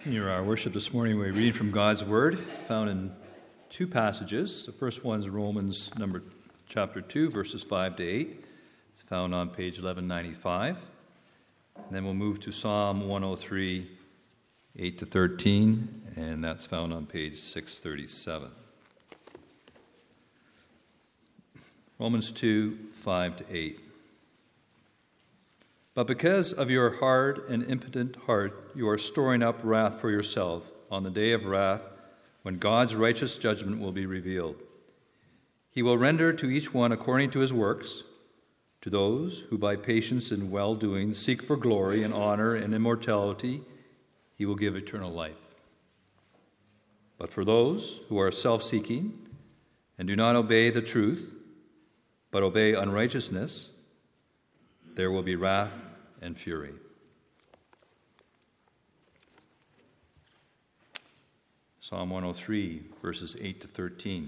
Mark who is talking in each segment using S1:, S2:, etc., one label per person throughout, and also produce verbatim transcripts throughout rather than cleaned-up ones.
S1: Continue our worship this morning. We're reading from God's Word, found in two passages. The first one is Romans number chapter two, verses five to eight. It's found on page eleven ninety-five. And then we'll move to Psalm one oh three, eight to thirteen, and that's found on page six thirty-seven. Romans two, five to eight. But because of your hard and impotent heart, you are storing up wrath for yourself on the day of wrath, when God's righteous judgment will be revealed. He will render to each one according to his works. To those who by patience and well-doing seek for glory and honor and immortality, he will give eternal life. But for those who are self-seeking and do not obey the truth, but obey unrighteousness, there will be wrath and fury. Psalm one oh three, verses eight to thirteen.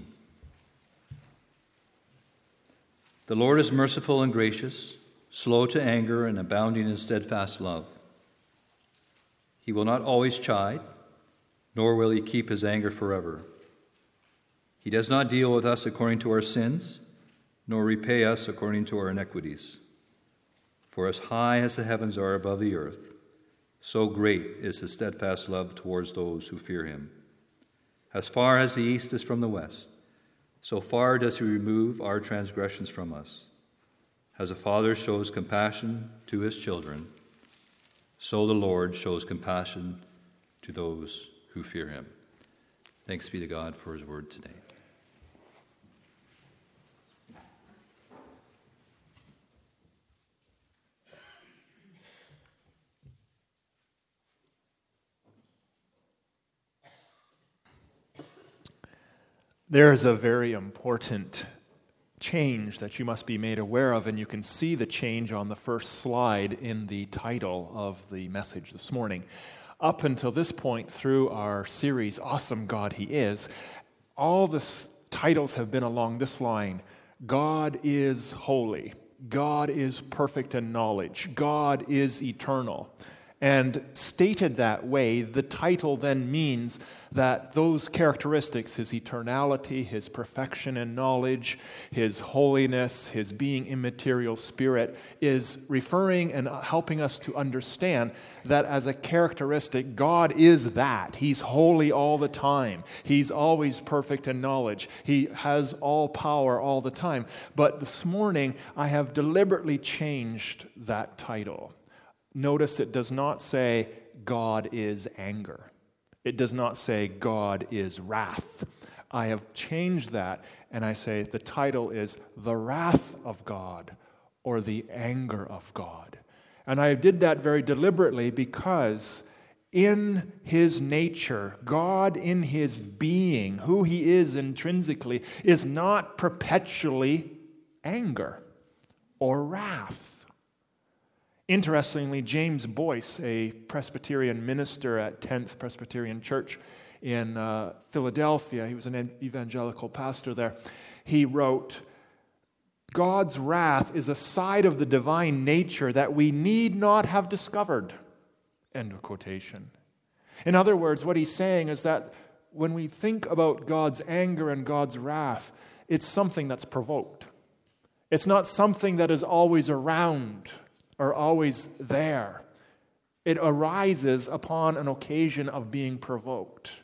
S1: The Lord is merciful and gracious, slow to anger and abounding in steadfast love. He will not always chide, nor will he keep his anger forever. He does not deal with us according to our sins, nor repay us according to our iniquities. For as high as the heavens are above the earth, so great is his steadfast love towards those who fear him. As far as the east is from the west, so far does he remove our transgressions from us. As a father shows compassion to his children, so the Lord shows compassion to those who fear him. Thanks be to God for his word today.
S2: There's a very important change that you must be made aware of, and you can see the change on the first slide in the title of the message this morning. Up until this point through our series, Awesome God He Is, all the s- titles have been along this line: God is holy, God is perfect in knowledge, God is eternal. And stated that way, the title then means that those characteristics, his eternality, his perfection in knowledge, his holiness, his being immaterial spirit, is referring and helping us to understand that as a characteristic, God is that. He's holy all the time. He's always perfect in knowledge. He has all power all the time. But this morning, I have deliberately changed that title. Notice it does not say God is anger. It does not say God is wrath. I have changed that, and I say the title is The Wrath of God, or The Anger of God. And I did that very deliberately because in his nature, God in his being, who he is intrinsically, is not perpetually anger or wrath. Interestingly, James Boyce, a Presbyterian minister at tenth Presbyterian Church in uh, Philadelphia, he was an evangelical pastor there, he wrote, God's wrath is a side of the divine nature that we need not have discovered. End of quotation. In other words, what he's saying is that when we think about God's anger and God's wrath, it's something that's provoked. It's not something that is always around are always there. It arises upon an occasion of being provoked.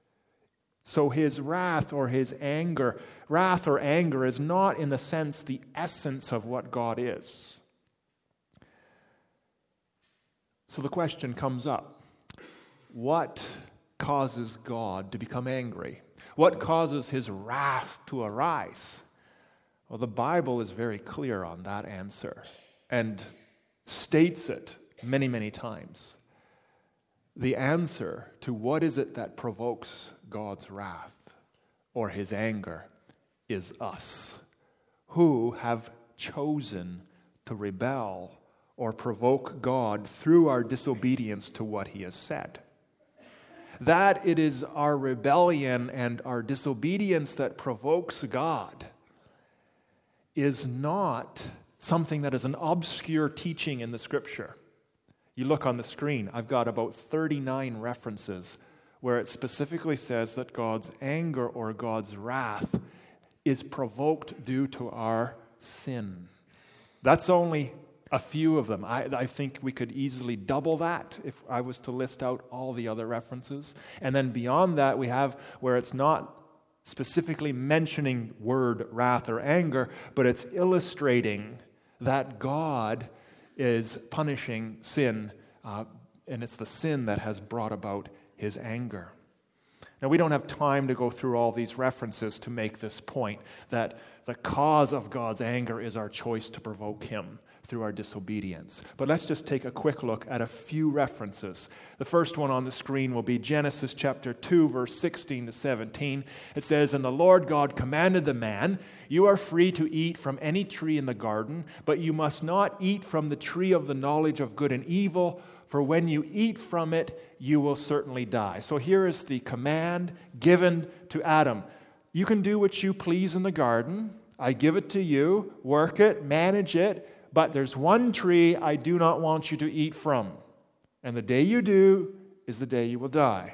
S2: So his wrath or his anger, wrath or anger is not in the sense the essence of what God is. So the question comes up, what causes God to become angry? What causes his wrath to arise? Well, the Bible is very clear on that answer, and states it many, many times. The answer to what is it that provokes God's wrath or his anger is us, who have chosen to rebel or provoke God through our disobedience to what he has said. That it is our rebellion and our disobedience that provokes God is not something that is an obscure teaching in the Scripture. You look on the screen, I've got about thirty-nine references where it specifically says that God's anger or God's wrath is provoked due to our sin. That's only a few of them. I, I think we could easily double that if I was to list out all the other references. And then beyond that, we have where it's not specifically mentioning word wrath or anger, but it's illustrating that God is punishing sin, uh, and it's the sin that has brought about his anger. Now, we don't have time to go through all these references to make this point, that the cause of God's anger is our choice to provoke him through our disobedience. But let's just take a quick look at a few references. The first one on the screen will be Genesis chapter two, verse sixteen to seventeen. It says, "And the Lord God commanded the man, 'You are free to eat from any tree in the garden, but you must not eat from the tree of the knowledge of good and evil, for when you eat from it, you will certainly die.'" So here is the command given to Adam. You can do what you please in the garden. I give it to you. Work it, manage it. But there's one tree I do not want you to eat from. And the day you do is the day you will die.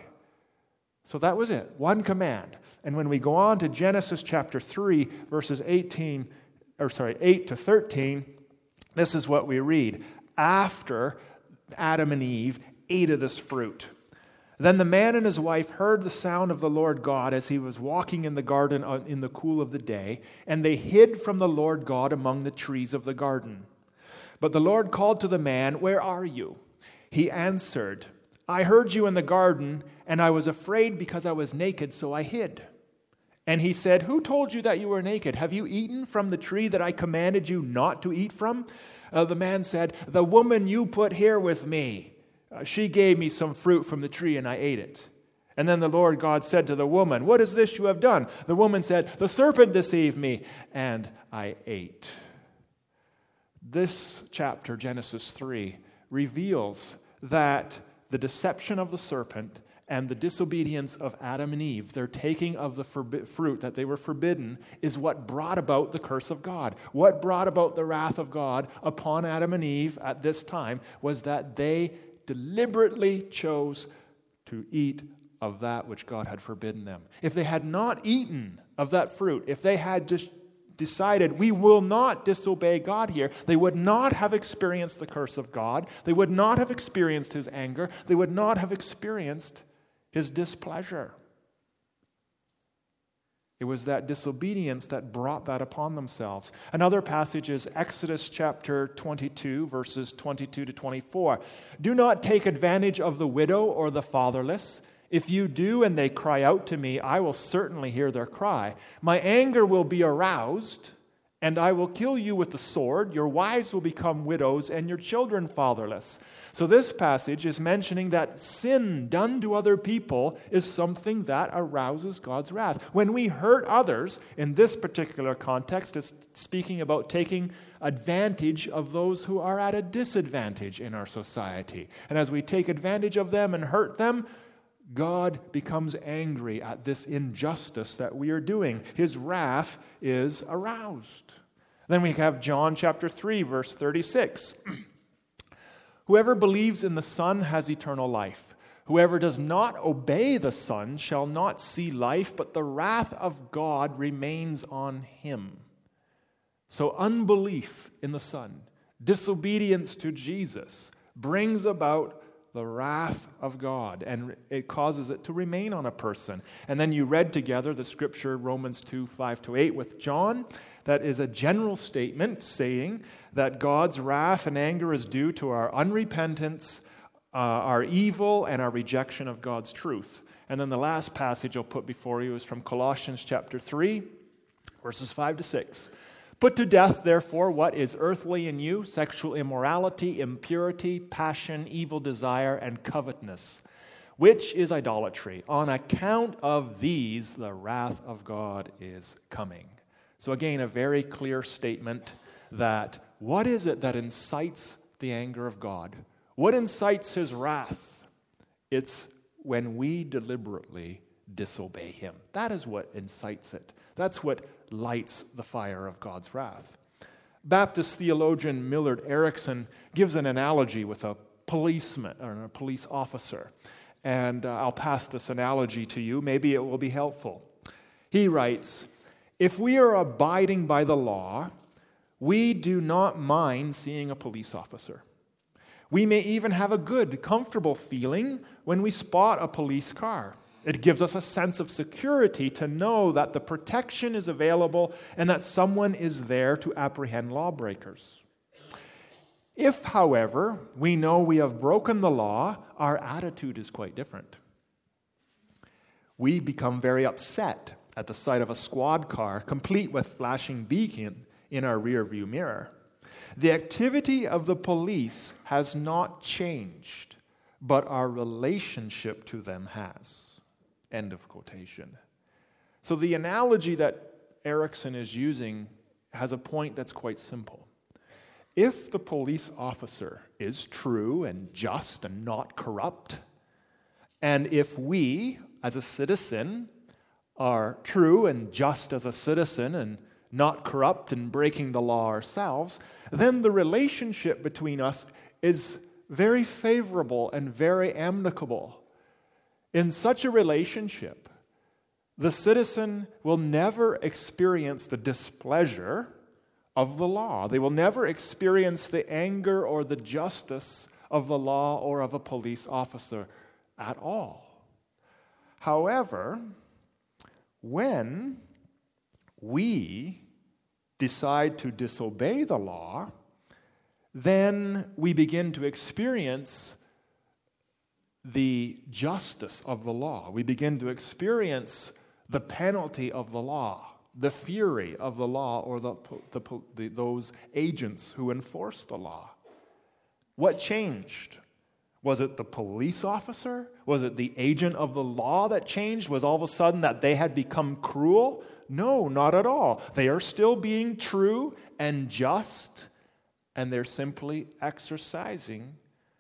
S2: So that was it. One command. And when we go on to Genesis chapter three, verses eighteen, or sorry, eight to thirteen, this is what we read. After Adam and Eve ate of this fruit, "Then the man and his wife heard the sound of the Lord God as he was walking in the garden in the cool of the day, and they hid from the Lord God among the trees of the garden. But the Lord called to the man, 'Where are you?' He answered, 'I heard you in the garden, and I was afraid because I was naked, so I hid.' And he said, 'Who told you that you were naked? Have you eaten from the tree that I commanded you not to eat from?' Uh, the man said, 'The woman you put here with me, uh, she gave me some fruit from the tree, and I ate it.' And then the Lord God said to the woman, 'What is this you have done?' The woman said, 'The serpent deceived me, and I ate.'" This chapter, Genesis three, reveals that the deception of the serpent and the disobedience of Adam and Eve, their taking of the forbi- fruit that they were forbidden, is what brought about the curse of God. What brought about the wrath of God upon Adam and Eve at this time was that they deliberately chose to eat of that which God had forbidden them. If they had not eaten of that fruit, if they had just decided, we will not disobey God here, they would not have experienced the curse of God. They would not have experienced his anger. They would not have experienced his displeasure. It was that disobedience that brought that upon themselves. Another passage is Exodus chapter twenty-two, verses twenty-two to twenty-four. "Do not take advantage of the widow or the fatherless. If you do and they cry out to me, I will certainly hear their cry. My anger will be aroused, and I will kill you with the sword. Your wives will become widows, and your children fatherless." So this passage is mentioning that sin done to other people is something that arouses God's wrath. When we hurt others, in this particular context, it's speaking about taking advantage of those who are at a disadvantage in our society. And as we take advantage of them and hurt them, God becomes angry at this injustice that we are doing. His wrath is aroused. Then we have John chapter three, verse thirty-six. "Whoever believes in the Son has eternal life. Whoever does not obey the Son shall not see life, but the wrath of God remains on him." So unbelief in the Son, disobedience to Jesus, brings about the wrath of God, and it causes it to remain on a person. And then you read together the scripture, Romans two, five to eight, with John. That is a general statement saying that God's wrath and anger is due to our unrepentance, uh, our evil, and our rejection of God's truth. And then the last passage I'll put before you is from Colossians chapter three, verses five to six. "Put to death, therefore, what is earthly in you, sexual immorality, impurity, passion, evil desire, and covetousness, which is idolatry. On account of these, the wrath of God is coming." So again, a very clear statement that what is it that incites the anger of God? What incites his wrath? It's when we deliberately disobey him. That is what incites it. That's what lights the fire of God's wrath. Baptist theologian Millard Erickson gives an analogy with a policeman or a police officer. And uh, I'll pass this analogy to you. Maybe it will be helpful. He writes, if we are abiding by the law, we do not mind seeing a police officer. We may even have a good, comfortable feeling when we spot a police car. It gives us a sense of security to know that the protection is available and that someone is there to apprehend lawbreakers. If, however, we know we have broken the law, our attitude is quite different. We become very upset at the sight of a squad car, complete with flashing beacon in our rearview mirror. The activity of the police has not changed, but our relationship to them has. End of quotation. So the analogy that Erickson is using has a point that's quite simple. If the police officer is true and just and not corrupt, and if we, as a citizen, are true and just as a citizen and not corrupt and breaking the law ourselves, then the relationship between us is very favorable and very amicable. In such a relationship, the citizen will never experience the displeasure of the law. They will never experience the anger or the justice of the law or of a police officer at all. However, when we decide to disobey the law, then we begin to experience the justice of the law. We begin to experience the penalty of the law, the fury of the law, or the, the, the, those agents who enforce the law. What changed? Was it the police officer? Was it the agent of the law that changed? Was all of a sudden that they had become cruel? No, not at all. They are still being true and just, and they're simply exercising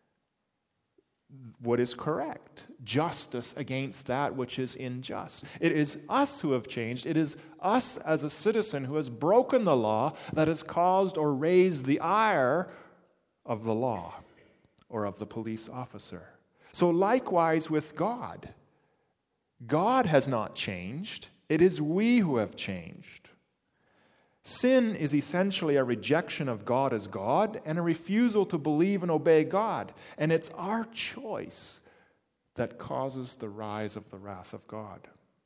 S2: what is correct, justice against that which is unjust. It is us who have changed. It is us as a citizen who has broken the law that has caused or raised the ire of the law or of the police officer. So likewise with God. God has not changed. It is we who have changed. Sin is essentially a rejection of God as God and a refusal to believe and obey God. And it's our choice that causes the rise of the wrath of God.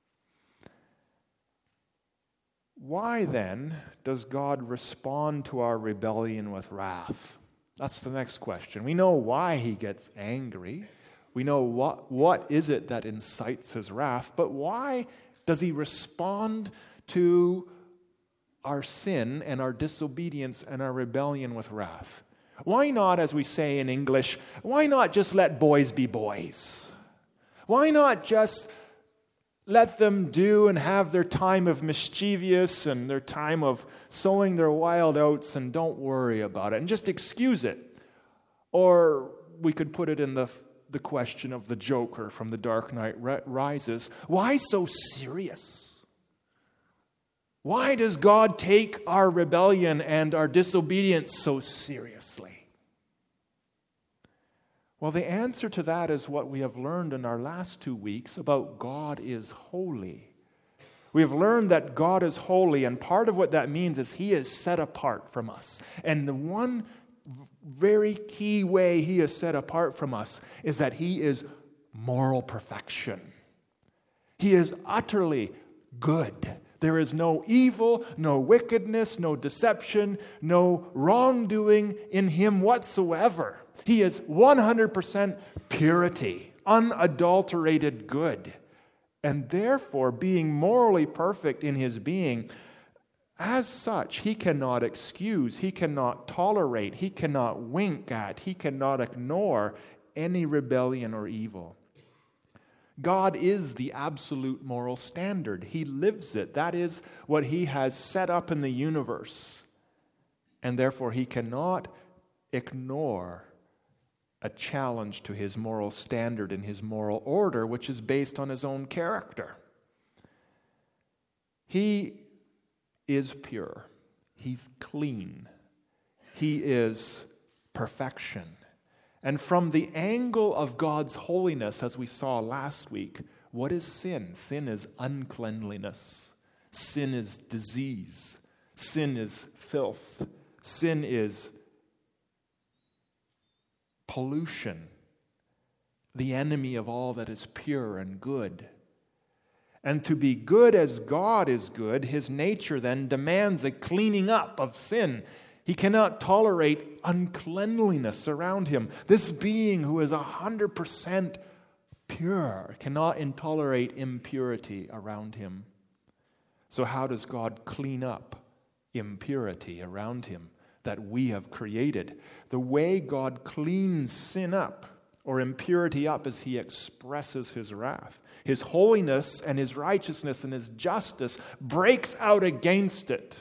S2: Why then does God respond to our rebellion with wrath? That's the next question. We know why he gets angry. We know what, what is it that incites his wrath, but why does he respond to our sin and our disobedience and our rebellion with wrath? Why not, as we say in English, why not just let boys be boys? Why not just let them do and have their time of mischievous and their time of sowing their wild oats and don't worry about it and just excuse it? Or we could put it in the, the question of the Joker from The Dark Knight Rises. Why so serious? Why does God take our rebellion and our disobedience so seriously? Well, the answer to that is what we have learned in our last two weeks about God is holy. We have learned that God is holy, and part of what that means is he is set apart from us. And the one very key way he is set apart from us is that he is moral perfection. He is utterly good. There is no evil, no wickedness, no deception, no wrongdoing in him whatsoever. He is one hundred percent purity, unadulterated good. And therefore, being morally perfect in his being, as such, he cannot excuse, he cannot tolerate, he cannot wink at, he cannot ignore any rebellion or evil. God is the absolute moral standard. He lives it. That is what he has set up in the universe. And therefore, he cannot ignore a challenge to his moral standard and his moral order, which is based on his own character. He is pure. He's clean. He is perfection. And from the angle of God's holiness, as we saw last week, what is sin? Sin is uncleanliness. Sin is disease. Sin is filth. Sin is pollution, the enemy of all that is pure and good. And to be good as God is good, his nature then demands a cleaning up of sin. He cannot tolerate uncleanliness around him. This being who is one hundred percent pure cannot tolerate impurity around him. So how does God clean up impurity around him that we have created? The way God cleans sin up or impurity up is he expresses his wrath. His holiness and his righteousness and his justice breaks out against it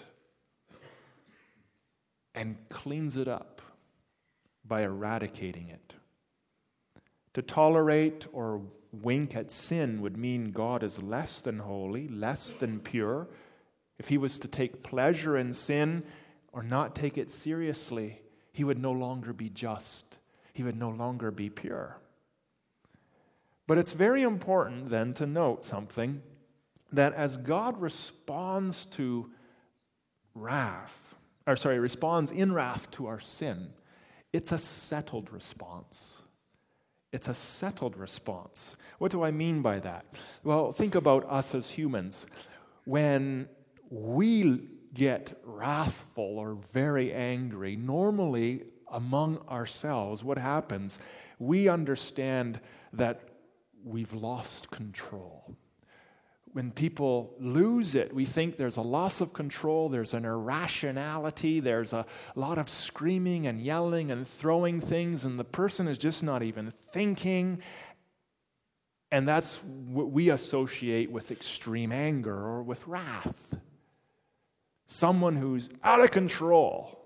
S2: and cleans it up by eradicating it. To tolerate or wink at sin would mean God is less than holy, less than pure. If he was to take pleasure in sin or not take it seriously, he would no longer be just. He would no longer be pure. But it's very important then to note something, that as God responds to wrath, or sorry, responds in wrath to our sin, it's a settled response. It's a settled response. What do I mean by that? Well, think about us as humans. When we get wrathful or very angry, normally among ourselves, what happens? We understand that we've lost control. When people lose it, we think there's a loss of control, there's an irrationality, there's a lot of screaming and yelling and throwing things, and the person is just not even thinking. And that's what we associate with extreme anger or with wrath. Someone who's out of control.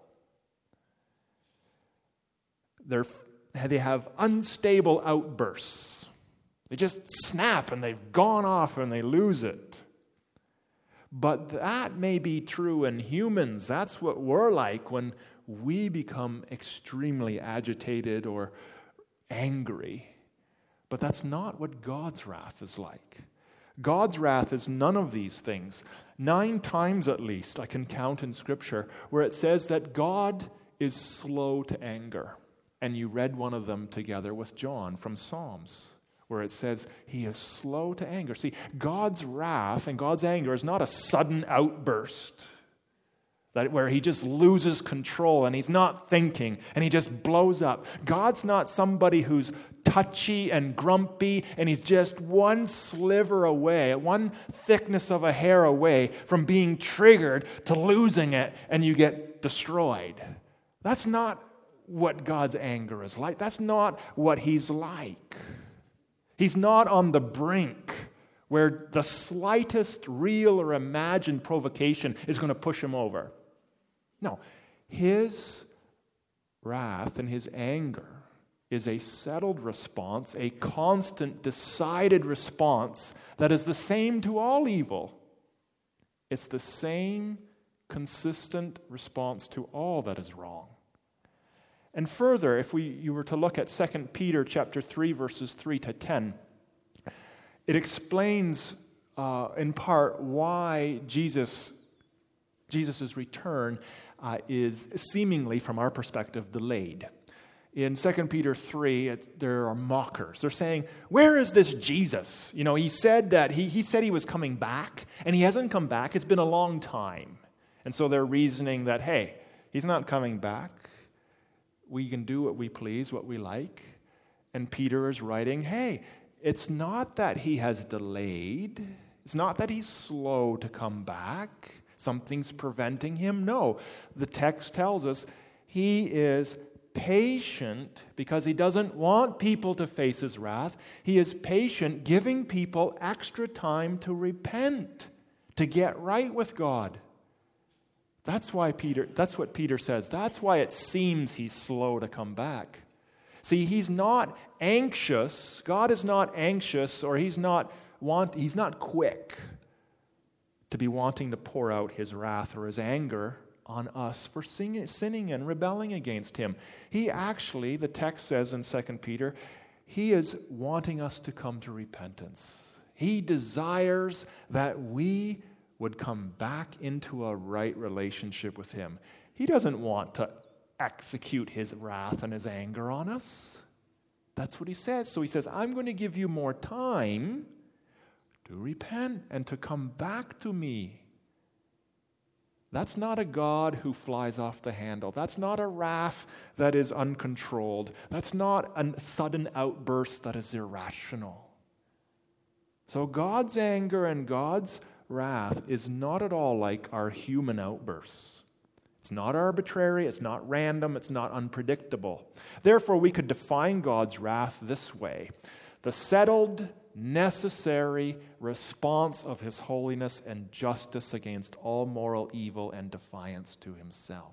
S2: They're, they have unstable outbursts. They just snap and they've gone off and they lose it. But that may be true in humans. That's what we're like when we become extremely agitated or angry. But that's not what God's wrath is like. God's wrath is none of these things. Nine times at least, I can count in Scripture, where it says that God is slow to anger. And you read one of them together with John from Psalms, where it says he is slow to anger. See, God's wrath and God's anger is not a sudden outburst that where he just loses control and he's not thinking and he just blows up. God's not somebody who's touchy and grumpy and he's just one sliver away, one thickness of a hair away from being triggered to losing it and you get destroyed. That's not what God's anger is like. That's not what he's like. He's not on the brink where the slightest real or imagined provocation is going to push him over. No, his wrath and his anger is a settled response, a constant, decided response that is the same to all evil. It's the same consistent response to all that is wrong. And further, if we you were to look at Second Peter chapter three, verses three to ten, it explains uh, in part why Jesus Jesus' return uh, is seemingly, from our perspective, delayed. In Second Peter three, it's, there are mockers. They're saying, where is this Jesus? You know, he said that he, he said he was coming back, and he hasn't come back. It's been a long time. And so they're reasoning that, hey, he's not coming back. We can do what we please, what we like. And Peter is writing, hey, it's not that he has delayed. It's not that he's slow to come back. Something's preventing him. No, the text tells us he is patient because he doesn't want people to face his wrath. He is patient, giving people extra time to repent, to get right with God. That's why Peter, that's what Peter says. That's why it seems he's slow to come back. See, he's not anxious. God is not anxious, or he's not want, he's not quick to be wanting to pour out his wrath or his anger on us for sing- sinning and rebelling against him. He actually, the text says in Second Peter, he is wanting us to come to repentance. He desires that we would come back into a right relationship with him. He doesn't want to execute his wrath and his anger on us. That's what he says. So he says, I'm going to give you more time to repent and to come back to me. That's not a God who flies off the handle. That's not a wrath that is uncontrolled. That's not a sudden outburst that is irrational. So God's anger and God's wrath is not at all like our human outbursts. It's not arbitrary, it's not random, it's not unpredictable. Therefore, we could define God's wrath this way: the settled, necessary response of his holiness and justice against all moral evil and defiance to himself.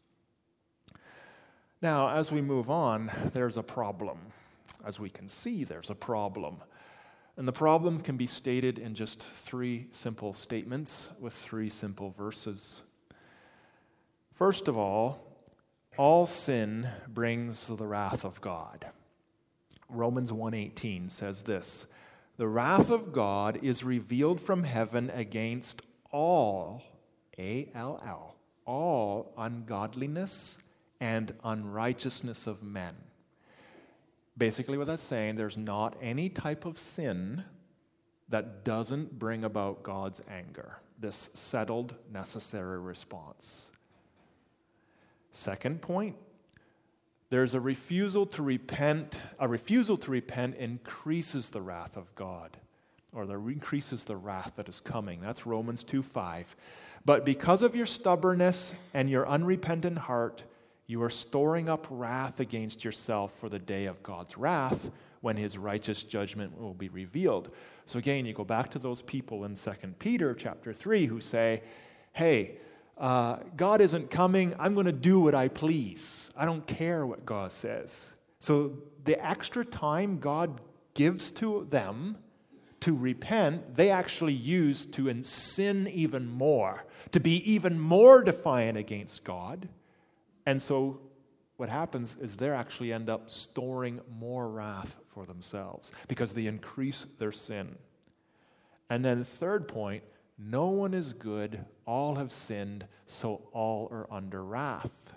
S2: Now, as we move on, there's a problem. As we can see, there's a problem. And the problem can be stated in just three simple statements with three simple verses. First of all, all sin brings the wrath of God. Romans one eighteen says this: the wrath of God is revealed from heaven against all, A L L, all ungodliness and unrighteousness of men. Basically what that's saying, there's not any type of sin that doesn't bring about God's anger, this settled, necessary response. Second point, there's a refusal to repent. A refusal to repent increases the wrath of God, or the, increases the wrath that is coming. That's Romans two five. But because of your stubbornness and your unrepentant heart, you are storing up wrath against yourself for the day of God's wrath, when his righteous judgment will be revealed. So again, you go back to those people in Second Peter chapter three who say, hey, Uh, God isn't coming. I'm going to do what I please. I don't care what God says. So the extra time God gives to them to repent, they actually use to sin even more, to be even more defiant against God. And so what happens is they actually end up storing more wrath for themselves because they increase their sin. And then third point, no one is good, all have sinned, so all are under wrath.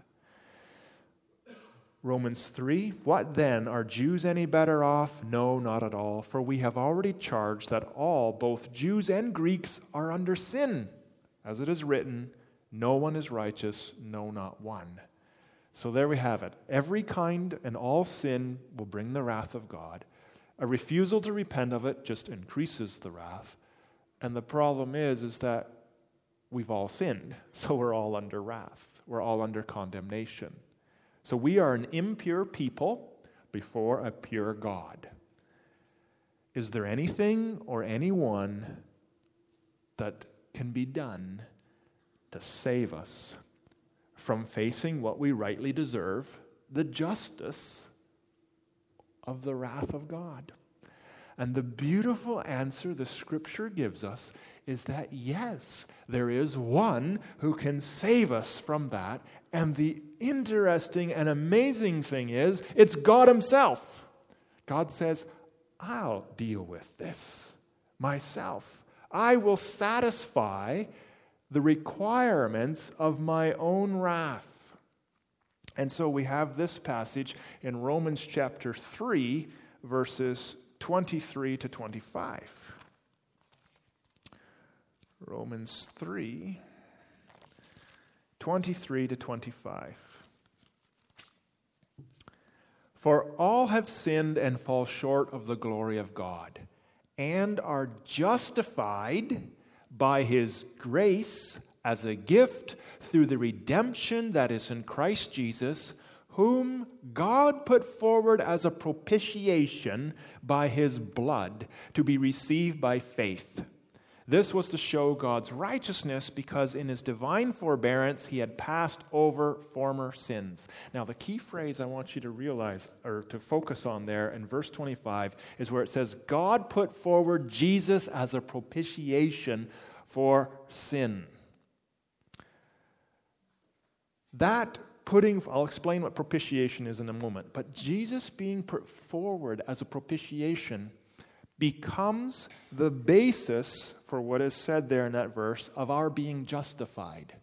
S2: Romans three, what then? Are Jews any better off? No, not at all. For we have already charged that all, both Jews and Greeks, are under sin. As it is written, no one is righteous, no, not one. So there we have it. Every kind and all sin will bring the wrath of God. A refusal to repent of it just increases the wrath. And the problem is, is that we've all sinned, so we're all under wrath. We're all under condemnation. So we are an impure people before a pure God. Is there anything or anyone that can be done to save us from facing what we rightly deserve, the justice of the wrath of God? And the beautiful answer the Scripture gives us is that yes, there is one who can save us from that. And the interesting and amazing thing is, it's God himself. God says, I'll deal with this myself. I will satisfy the requirements of my own wrath. And so we have this passage in Romans chapter three, verses twenty-three to twenty-five. Romans three, twenty-three to twenty-five. For all have sinned and fall short of the glory of God, and are justified by his grace as a gift through the redemption that is in Christ Jesus, whom God put forward as a propitiation by his blood to be received by faith. This was to show God's righteousness, because in his divine forbearance he had passed over former sins. Now, the key phrase I want you to realize, or to focus on there in verse twenty-five, is where it says, God put forward Jesus as a propitiation for sin. that putting, I'll explain what propitiation is in a moment, but Jesus being put forward as a propitiation becomes the basis for what is said there in that verse of our being justified.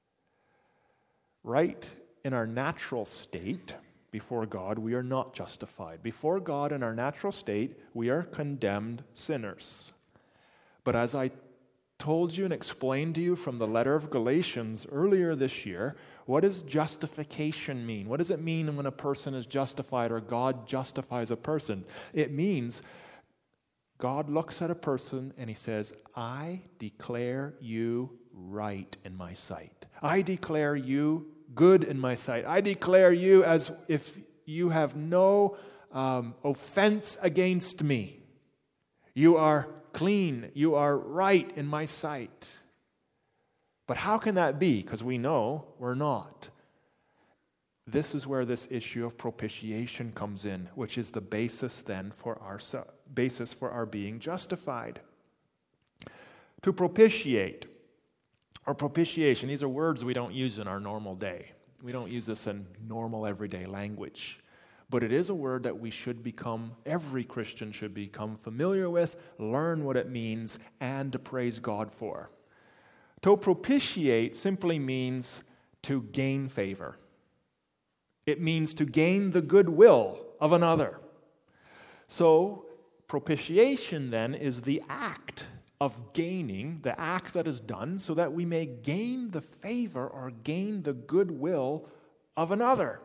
S2: Right in our natural state, before God, we are not justified. Before God, in our natural state, we are condemned sinners. But as I told you and explained to you from the letter of Galatians earlier this year, what does justification mean? What does it mean when a person is justified or God justifies a person? It means God looks at a person and he says, I declare you right in my sight. I declare you good in my sight. I declare you as if you have no um, offense against me. You are clean. You are right in my sight. But how can that be? Because we know we're not. This is where this issue of propitiation comes in, which is the basis then for our basis for our being justified. To propitiate, or propitiation, these are words we don't use in our normal day. We don't use this in normal everyday language. But it is a word that we should become, every Christian should become familiar with, learn what it means, and to praise God for. To propitiate simply means to gain favor. It means to gain the goodwill of another. So, propitiation then is the act of gaining, the act that is done so that we may gain the favor or gain the goodwill of another.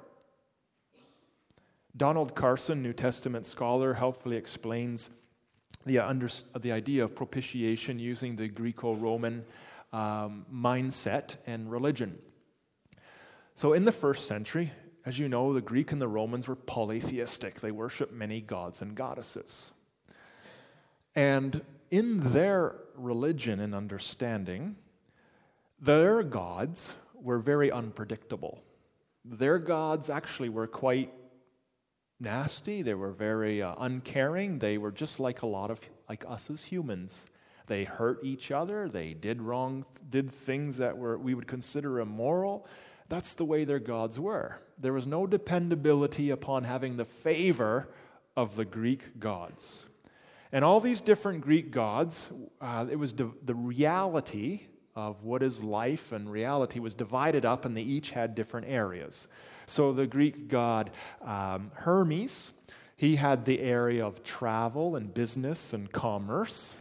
S2: Donald Carson, New Testament scholar, helpfully explains the, under, the idea of propitiation using the Greco-Roman um, mindset and religion. So in the first century, as you know, the Greek and the Romans were polytheistic. They worshiped many gods and goddesses. And in their religion and understanding, their gods were very unpredictable. Their gods actually were quite nasty. They were very uh, uncaring. They were just like a lot of like us as humans. They hurt each other. They did wrong, did things that were we would consider immoral. That's the way their gods were. There was no dependability upon having the favor of the Greek gods. And all these different Greek gods, uh, it was di- the reality of what is life and reality was divided up, and they each had different areas. So the Greek god um, Hermes, he had the area of travel and business and commerce.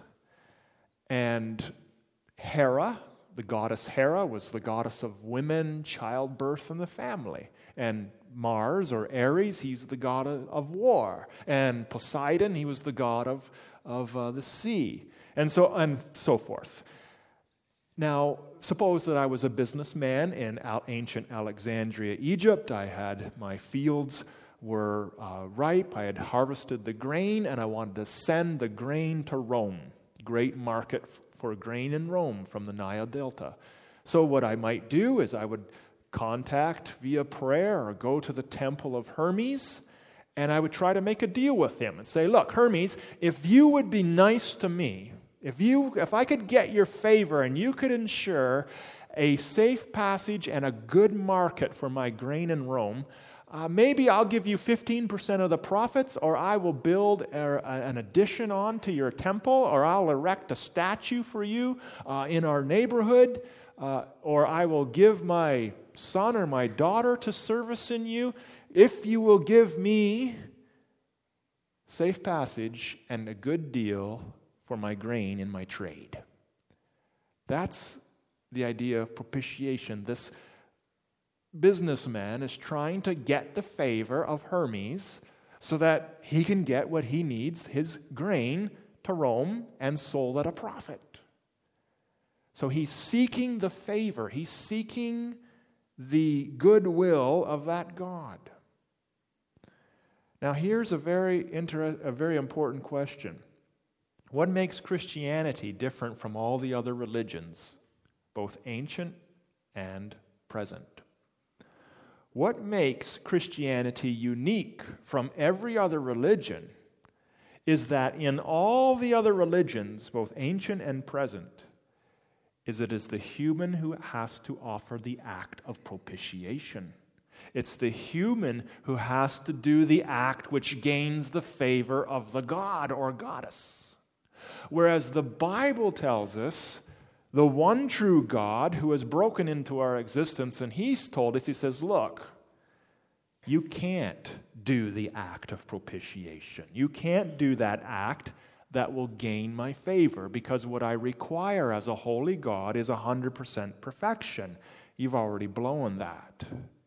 S2: And Hera, the goddess Hera, was the goddess of women, childbirth, and the family. And Mars, or Ares, he's the god of war. And Poseidon, he was the god of, of uh, the sea. And so, and so forth. Now, suppose that I was a businessman in ancient Alexandria, Egypt. I had, my fields were uh, ripe. I had harvested the grain, and I wanted to send the grain to Rome. Great market for grain in Rome from the Nile Delta. So what I might do is I would contact via prayer or go to the temple of Hermes, and I would try to make a deal with him and say, look, Hermes, if you would be nice to me, if you, if I could get your favor and you could ensure a safe passage and a good market for my grain in Rome, Uh, maybe I'll give you fifteen percent of the profits, or I will build a, an addition on to your temple, or I'll erect a statue for you uh, in our neighborhood, uh, or I will give my son or my daughter to service in you, if you will give me safe passage and a good deal for my grain in my trade. That's the idea of propitiation. This businessman is trying to get the favor of Hermes so that he can get what he needs, his grain, to Rome and sold at a profit. So he's seeking the favor. He's seeking the goodwill of that God. Now here's a very inter- a very important question. What makes Christianity different from all the other religions, both ancient and present? What makes Christianity unique from every other religion is that in all the other religions, both ancient and present, is it is the human who has to offer the act of propitiation. It's the human who has to do the act which gains the favor of the god or goddess. Whereas the Bible tells us the one true God who has broken into our existence, and he's told us, he says, look, you can't do the act of propitiation. You can't do that act that will gain my favor, because what I require as a holy God is one hundred percent perfection. You've already blown that.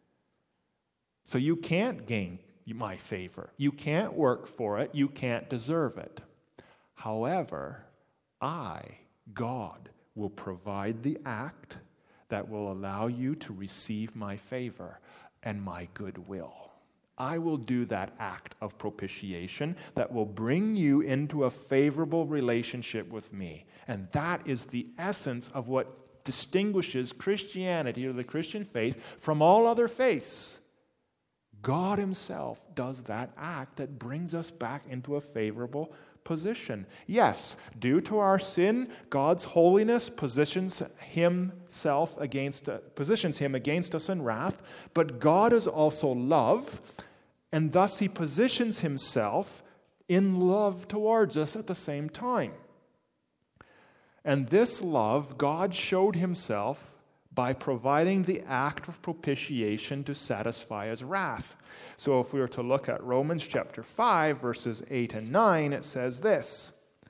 S2: So you can't gain my favor. You can't work for it. You can't deserve it. However, I, God, will provide the act that will allow you to receive my favor and my goodwill. I will do that act of propitiation that will bring you into a favorable relationship with me. And that is the essence of what distinguishes Christianity or the Christian faith from all other faiths. God himself does that act that brings us back into a favorable position. Yes, due to our sin, God's holiness positions himself against, uh, positions him against us in wrath, but God is also love, and thus he positions himself in love towards us at the same time. And this love, God showed himself by providing the act of propitiation to satisfy his wrath. So if we were to look at Romans chapter five, verses eight and nine, it says this: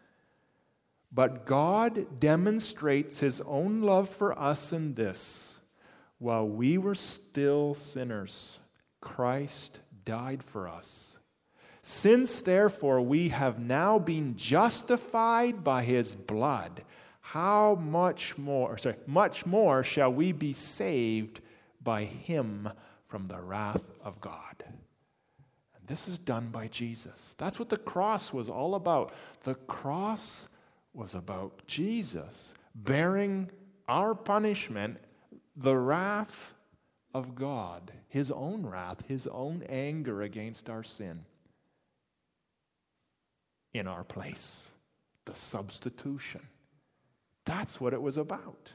S2: "But God demonstrates his own love for us in this: while we were still sinners, Christ died for us. Since therefore we have now been justified by his blood, how much more, sorry, much more shall we be saved by him from the wrath of God." And this is done by Jesus. That's what the cross was all about. The cross was about Jesus bearing our punishment, the wrath of God, his own wrath, his own anger against our sin in our place. The substitution. That's what it was about.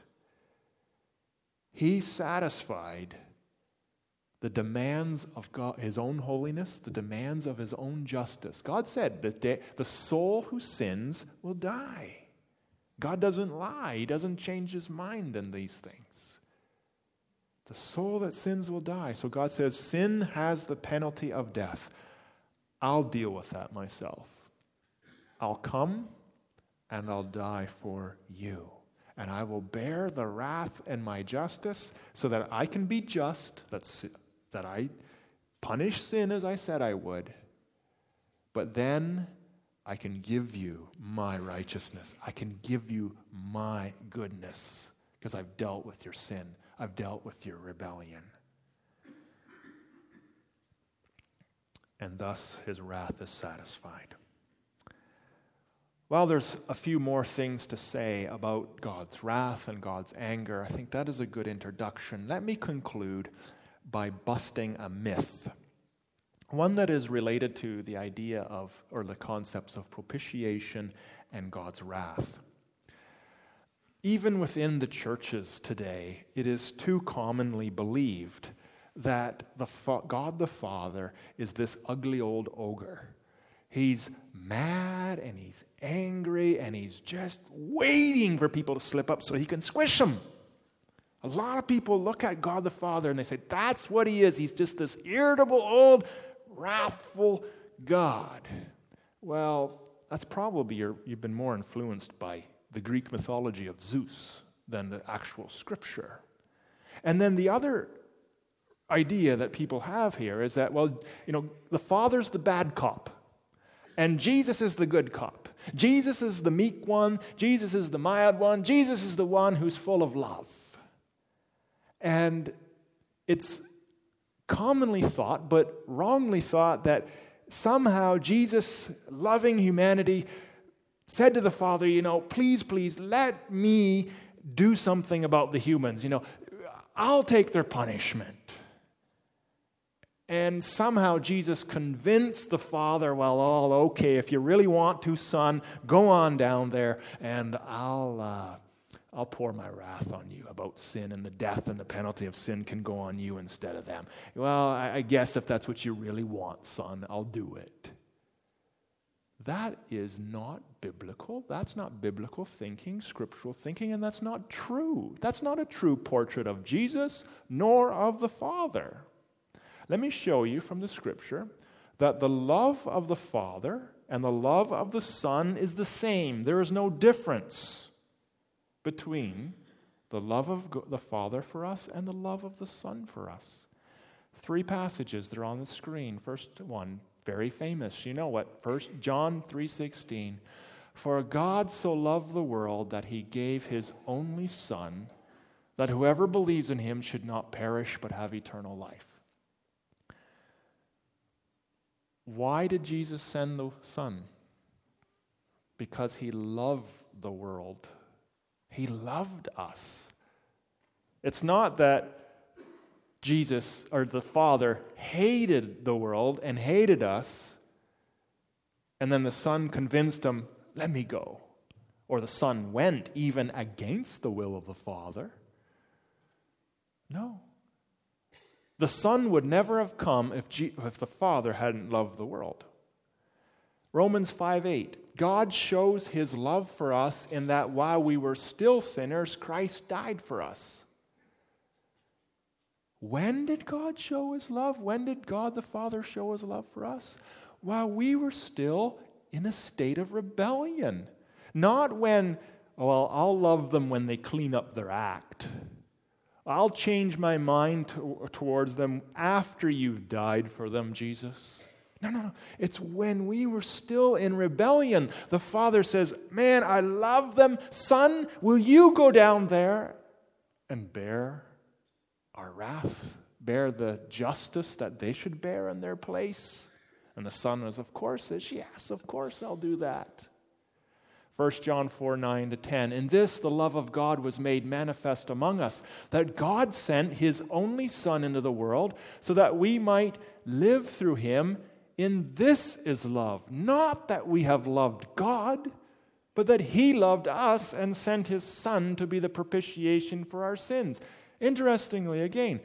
S2: He satisfied the demands of God, his own holiness, the demands of his own justice. God said that the, the soul who sins will die. God doesn't lie. He doesn't change his mind in these things. The soul that sins will die. So God says, sin has the penalty of death. I'll deal with that myself. I'll come and I'll die for you. And I will bear the wrath and my justice so that I can be just, that's, that I punish sin as I said I would. But then I can give you my righteousness. I can give you my goodness because I've dealt with your sin. I've dealt with your rebellion. And thus his wrath is satisfied. Well, there's a few more things to say about God's wrath and God's anger. I think that is a good introduction. Let me conclude by busting a myth, one that is related to the idea of, or the concepts of propitiation and God's wrath. Even within the churches today, it is too commonly believed that the fa- God the Father is this ugly old ogre. He's mad and he's angry and he's just waiting for people to slip up so he can squish them. A lot of people look at God the Father and they say, that's what he is. He's just this irritable, old, wrathful God. Well, that's probably you're, you've been more influenced by the Greek mythology of Zeus than the actual Scripture. And then the other idea that people have here is that, well, you know, the Father's the bad cop. And Jesus is the good cop. Jesus is the meek one. Jesus is the mild one. Jesus is the one who's full of love. And it's commonly thought, but wrongly thought, that somehow Jesus, loving humanity, said to the Father, you know, please, please, let me do something about the humans. You know, I'll take their punishment. And somehow Jesus convinced the Father, well, all okay, if you really want to, son, go on down there and I'll uh, I'll pour my wrath on you about sin, and the death and the penalty of sin can go on you instead of them. Well, I, I guess if that's what you really want, son, I'll do it. That is not biblical. That's not biblical thinking, scriptural thinking, and that's not true. That's not a true portrait of Jesus, nor of the Father. Let me show you from the Scripture that the love of the Father and the love of the Son is the same. There is no difference between the love of the Father for us and the love of the Son for us. Three passages, they're on the screen. First one, very famous. You know what? First John three sixteen. For God so loved the world that he gave his only Son, that whoever believes in him should not perish but have eternal life. Why did Jesus send the Son? Because he loved the world. He loved us. It's not that Jesus, or the Father, hated the world and hated us, and then the Son convinced him, let me go. Or the Son went even against the will of the Father. No. The Son would never have come if, G- if the Father hadn't loved the world. Romans five eight. God shows his love for us in that while we were still sinners, Christ died for us. When did God show his love? When did God the Father show his love for us? While we were still in a state of rebellion. Not when, well, I'll love them when they clean up their act. I'll change my mind to, towards them after you've died for them, Jesus. No, no, no. It's when we were still in rebellion. The Father says, man, I love them. Son, will you go down there and bear our wrath, bear the justice that they should bear in their place? And the Son was, of course, says, yes, of course I'll do that. First John four, nine to ten. In this the love of God was made manifest among us, that God sent his only Son into the world so that we might live through him. In this is love, not that we have loved God, but that he loved us and sent his Son to be the propitiation for our sins. Interestingly, again,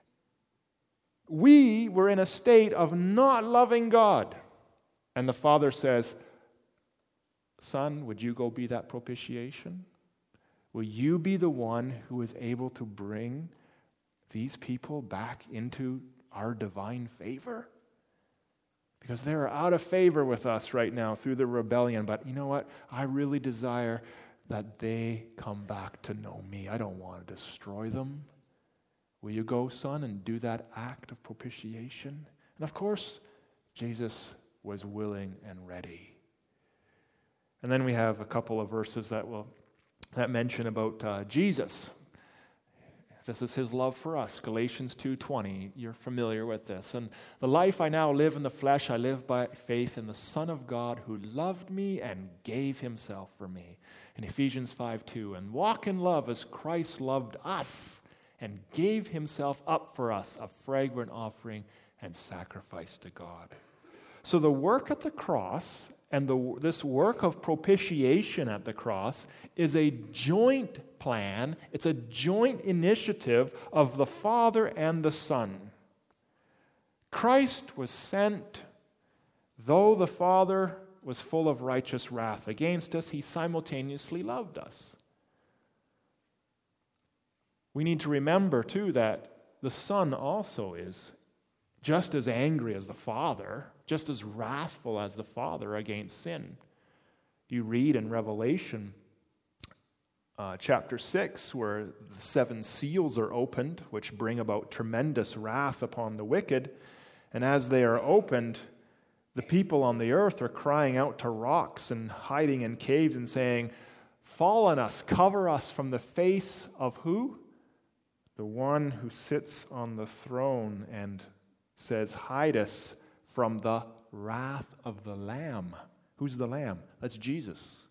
S2: we were in a state of not loving God. And the Father says, Son, would you go be that propitiation? Will you be the one who is able to bring these people back into our divine favor? Because they're out of favor with us right now through the rebellion. But you know what? I really desire that they come back to know me. I don't want to destroy them. Will you go, Son, and do that act of propitiation? And of course, Jesus was willing and ready. And then we have a couple of verses that will that mention about uh, Jesus. This is his love for us. Galatians two twenty. You're familiar with this. And the life I now live in the flesh, I live by faith in the Son of God who loved me and gave himself for me. In Ephesians five two. And walk in love as Christ loved us and gave himself up for us, a fragrant offering and sacrifice to God. So the work at the cross and the, this work of propitiation at the cross is a joint plan. It's a joint initiative of the Father and the Son. Christ was sent, though the Father was full of righteous wrath against us, he simultaneously loved us. We need to remember, too, that the Son also is just as angry as the Father, just as wrathful as the Father against sin. You read in Revelation uh, chapter six, where the seven seals are opened, which bring about tremendous wrath upon the wicked. And as they are opened, the people on the earth are crying out to rocks and hiding in caves and saying, fall on us, cover us from the face of who? The one who sits on the throne and says, hide us from the wrath of the Lamb. Who's the Lamb? That's Jesus.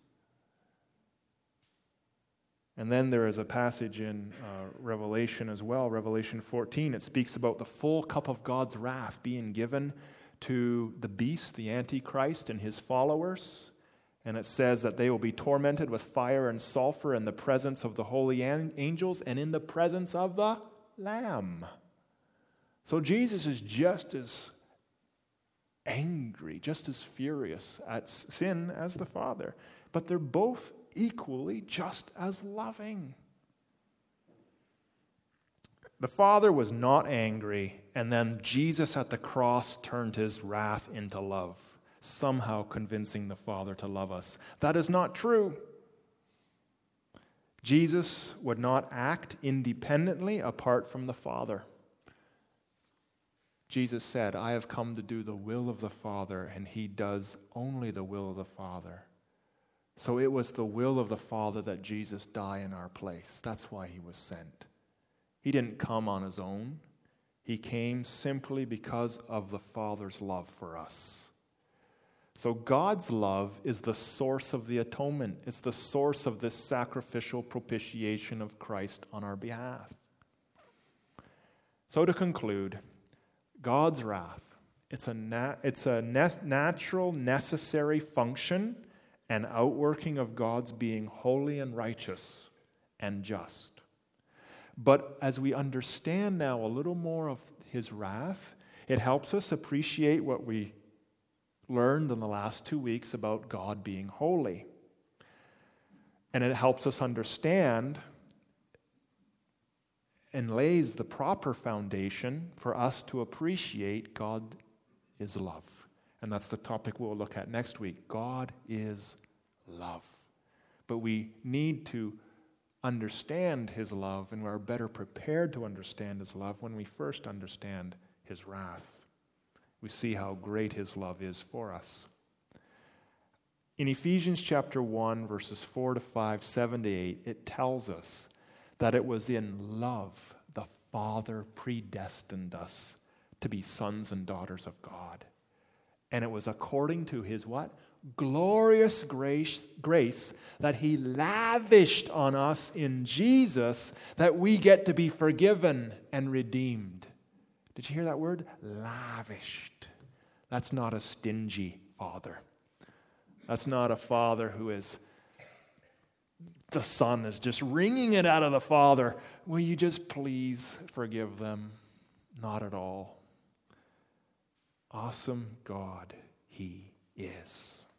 S2: And then there is a passage in uh, Revelation as well, Revelation fourteen. It speaks about the full cup of God's wrath being given to the beast, the Antichrist, and his followers. And it says that they will be tormented with fire and sulfur in the presence of the holy angels and in the presence of the Lamb. So Jesus is just as angry, just as furious at sin as the Father. But they're both equally just as loving. The Father was not angry, and then Jesus at the cross turned his wrath into love, somehow convincing the Father to love us. That is not true. Jesus would not act independently apart from the Father. Jesus said, I have come to do the will of the Father, and he does only the will of the Father. So it was the will of the Father that Jesus die in our place. That's why he was sent. He didn't come on his own. He came simply because of the Father's love for us. So God's love is the source of the atonement. It's the source of this sacrificial propitiation of Christ on our behalf. So to conclude, God's wrath, it's a, nat- it's a ne- natural, necessary function and outworking of God's being holy and righteous and just. But as we understand now a little more of his wrath, it helps us appreciate what we learned in the last two weeks about God being holy. And it helps us understand and lays the proper foundation for us to appreciate God is love. And that's the topic we'll look at next week. God is love. But we need to understand his love, and we're better prepared to understand his love when we first understand his wrath. We see how great his love is for us. In Ephesians chapter one, verses four to five, seven to eight, it tells us that it was in love the Father predestined us to be sons and daughters of God. And it was according to his what? Glorious grace, grace that he lavished on us in Jesus, that we get to be forgiven and redeemed. Did you hear that word? Lavished. That's not a stingy father. That's not a father who is, the son is just wringing it out of the father. Will you just please forgive them? Not at all. Awesome God he is.